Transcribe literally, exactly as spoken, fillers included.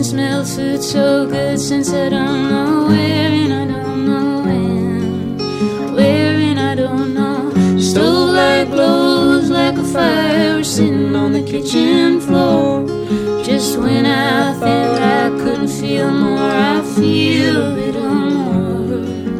smelled food so good since I don't know where and I don't know when. Where and I don't know. Stove light glows like a fire. We're sitting on the kitchen floor.